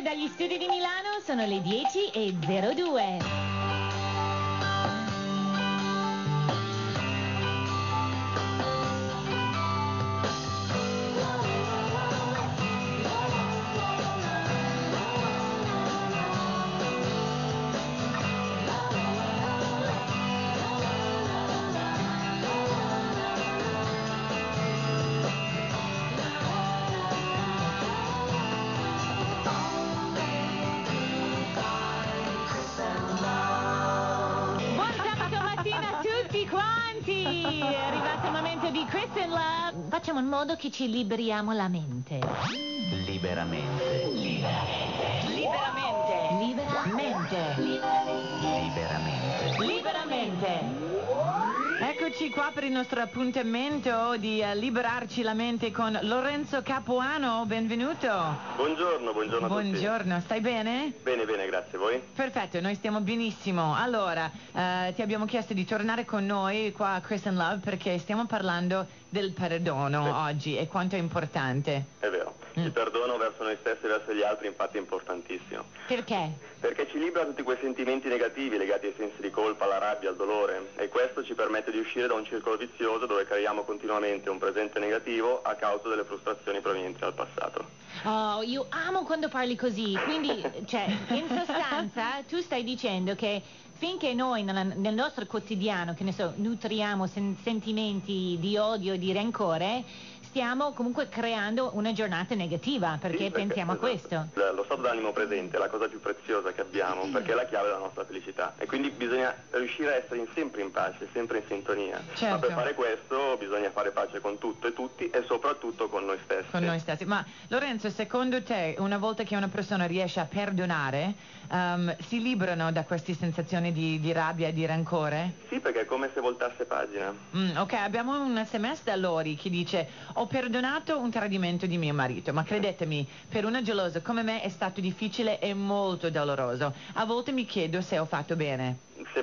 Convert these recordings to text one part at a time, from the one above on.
dagli studi di Milano, sono le 10:02. È arrivato il momento di Kristen Love. Facciamo in modo che ci liberiamo la mente. Liberamente. Liberamente. Liberamente. Liberamente. Liberamente. Eccoci qua per il nostro appuntamento di liberarci la mente con Lorenzo Capuano, benvenuto. Buongiorno a tutti. Buongiorno, stai bene? Bene, grazie, voi? Perfetto, noi stiamo benissimo. Allora, ti abbiamo chiesto di tornare con noi qua a Kristen Love perché stiamo parlando del perdono oggi e quanto è importante. È vero, il perdono verso noi stessi e verso gli altri infatti è importantissimo. Perché? Perché ci libera tutti quei sentimenti negativi legati ai sensi di colpa, alla rabbia, al dolore, e questo ci permette di uscire da un circolo vizioso dove creiamo continuamente un presente negativo a causa delle frustrazioni provenienti dal passato. Oh, io amo quando parli così. Quindi, cioè, in sostanza, tu stai dicendo che finché noi nel nostro quotidiano, che ne so, nutriamo sentimenti di odio e di rancore, stiamo comunque creando una giornata negativa, perché pensiamo a questo. Lo stato d'animo presente è la cosa più preziosa che abbiamo, perché è la chiave della nostra felicità, e quindi bisogna riuscire a essere sempre in pace, sempre in sintonia. Certo. Ma per fare questo bisogna fare pace con tutto e tutti, e soprattutto con noi stessi. Con noi stessi. Ma Lorenzo, secondo te, una volta che una persona riesce a perdonare, si liberano da queste sensazioni di rabbia e di rancore? Sì, perché è come se voltasse pagina. Ok, abbiamo un SMS da Lori che dice: ho perdonato un tradimento di mio marito, ma credetemi, per una gelosa come me è stato difficile e molto doloroso. A volte mi chiedo se ho fatto bene.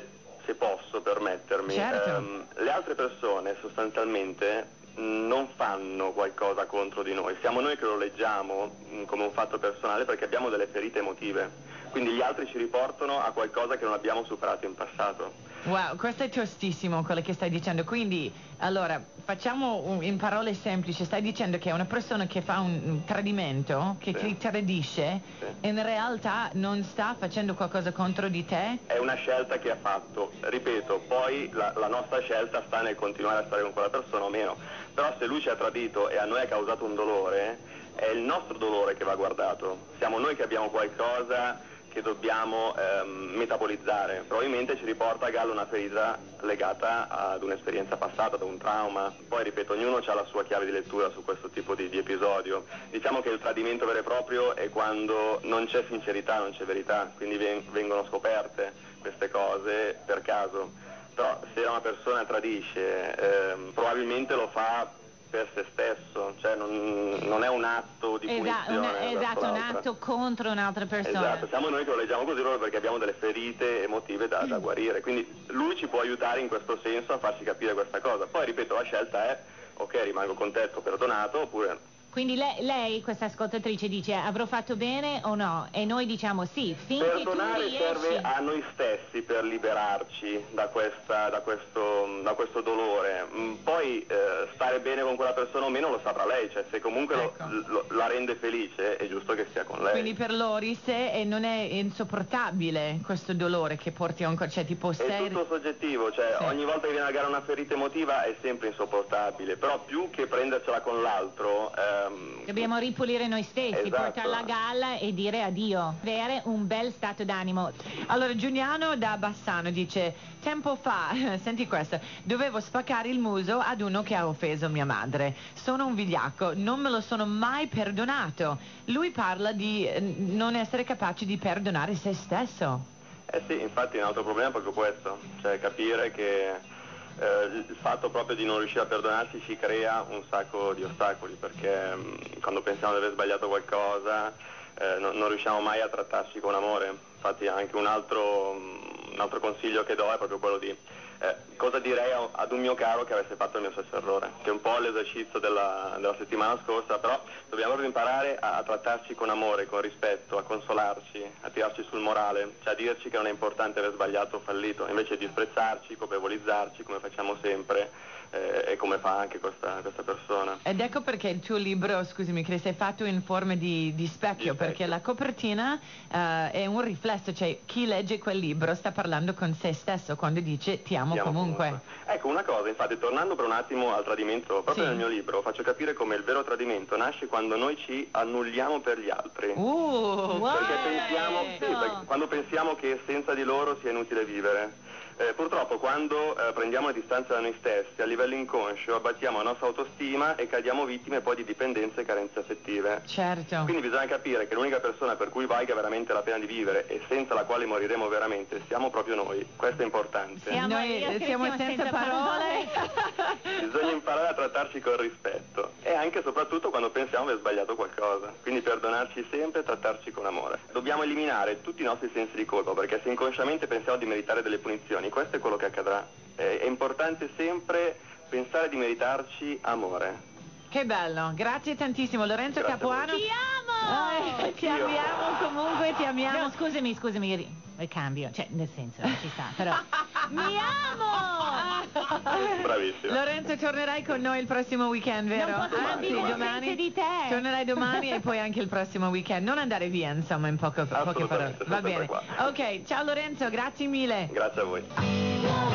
Se posso permettermi, Certo. le altre persone sostanzialmente non fanno qualcosa contro di noi, siamo noi che lo leggiamo come un fatto personale perché abbiamo delle ferite emotive, quindi gli altri ci riportano a qualcosa che non abbiamo superato in passato. Wow, questo è tostissimo quello che stai dicendo. Quindi, allora, facciamo in parole semplici, stai dicendo che una persona che fa un tradimento, che ti tradisce, in realtà non sta facendo qualcosa contro di te? È una scelta che ha fatto, ripeto, poi la nostra scelta sta nel continuare a stare con quella persona o meno, però se lui ci ha tradito e a noi ha causato un dolore, è il nostro dolore che va guardato, siamo noi che abbiamo qualcosa che dobbiamo metabolizzare, probabilmente ci riporta a galla una ferita legata ad un'esperienza passata, ad un trauma. Poi ripeto, ognuno ha la sua chiave di lettura su questo tipo di episodio. Diciamo che il tradimento vero e proprio è quando non c'è sincerità, non c'è verità, quindi vengono scoperte queste cose per caso. Però se una persona tradisce, probabilmente lo fa per se stesso, cioè non è un atto di punizione. Esatto, un atto contro un'altra persona. Esatto, siamo noi che lo leggiamo così proprio perché abbiamo delle ferite emotive da guarire, quindi lui ci può aiutare in questo senso a farci capire questa cosa. Poi ripeto, la scelta è: ok, rimango con te, ho perdonato, oppure... Quindi lei, questa ascoltatrice, dice: avrò fatto bene o no? E noi diciamo sì, finché Perdonare tu riesci... serve a noi stessi per liberarci da questo dolore. Poi stare bene con quella persona o meno lo saprà lei, cioè se comunque la rende felice è giusto che sia con lei. Quindi per Lori, se non è insopportabile questo dolore che porti a un... cioè tipo È tutto soggettivo, cioè ogni volta che viene a gara una ferita emotiva è sempre insopportabile, però più che prendercela con l'altro... Dobbiamo ripulire noi stessi, Esatto. portarla a galla e dire addio, avere un bel stato d'animo. Allora, Giuliano da Bassano dice: tempo fa, senti questo, dovevo spaccare il muso ad uno che ha offeso mia madre. Sono un vigliacco, non me lo sono mai perdonato. Lui parla di non essere capace di perdonare se stesso. Sì, infatti un altro problema è proprio questo, cioè capire che il fatto proprio di non riuscire a perdonarsi ci crea un sacco di ostacoli, perché quando pensiamo di aver sbagliato qualcosa non riusciamo mai a trattarci con amore. Infatti anche un altro un altro consiglio che do è proprio quello di cosa direi ad un mio caro che avesse fatto il mio stesso errore, che è un po' l'esercizio della settimana scorsa, però dobbiamo proprio imparare a trattarci con amore, con rispetto, a consolarci, a tirarci sul morale, cioè a dirci che non è importante aver sbagliato o fallito, invece di disprezzarci, colpevolizzarci come facciamo sempre e come fa anche questa persona. Ed ecco perché il tuo libro, scusami Chris, è fatto in forma di specchio, perché la copertina è un riflesso, cioè chi legge quel libro sta parlando con se stesso quando dice ti amo comunque. Ecco una cosa, infatti, tornando per un attimo al tradimento, proprio nel mio libro faccio capire come il vero tradimento nasce quando noi ci annulliamo per gli altri. Perché perché quando pensiamo che senza di loro sia inutile vivere. Purtroppo quando prendiamo le distanze da noi stessi a livello inconscio abbattiamo la nostra autostima e cadiamo vittime poi di dipendenze e carenze affettive. Certo. Quindi bisogna capire che l'unica persona per cui valga veramente la pena di vivere e senza la quale moriremo veramente siamo proprio noi. Questo è importante. Noi siamo senza parole. Bisogna imparare a trattarci con rispetto e anche e soprattutto quando pensiamo di aver sbagliato qualcosa. Quindi perdonarci sempre e trattarci con amore. Dobbiamo eliminare tutti i nostri sensi di colpa, perché se inconsciamente pensiamo di meritare delle punizioni, questo è quello che accadrà. È importante sempre pensare di meritarci amore. Che bello, grazie tantissimo Lorenzo Capuano. Ti amo! Ti amiamo comunque, ti amiamo. No, scusami, ricambio, cioè nel senso ci sta, però mi amo! Bravissimo. Lorenzo, tornerai con noi il prossimo weekend, vero? Non posso Anzi, vivere domani senza di te. tornerai domani e poi anche il prossimo weekend. Non andare via, insomma, in poche parole. Va bene. qua. Ok, ciao Lorenzo, grazie mille. Grazie a voi.